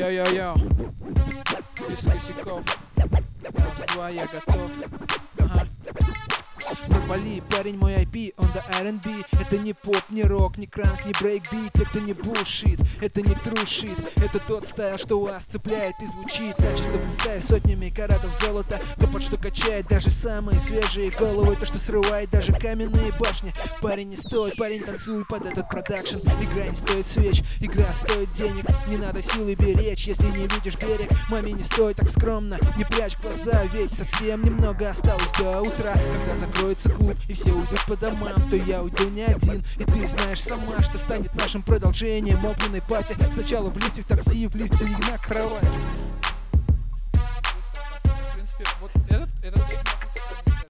Йо-йо-йо, без косяков. Раз, два, я готов. Ага. Пропали, парень, мой IP, он до R&B. Это не поп, не рок, не кранк, не брейкбит. Это не bullshit, это не true shit. Это тот стайл, что вас цепляет и звучит. Качество представь сотнями каратов золота. То, под что качает даже самые свежие головы. То, что срывает даже каменные башни. Парень, не стой, парень, танцуй под этот продакшн. Игра не стоит свеч, игра стоит денег. Не надо силы беречь, если не видишь берег. Маме, не стой так скромно, не прячь глаза, ведь совсем немного осталось до утра. Когда закроется клуб и все уйдут по домам, то я уйду не один. И ты знаешь сама, что станет нашим продолжением. Огненной пати. Сначала в лифте, в такси, в лифте и на кровать.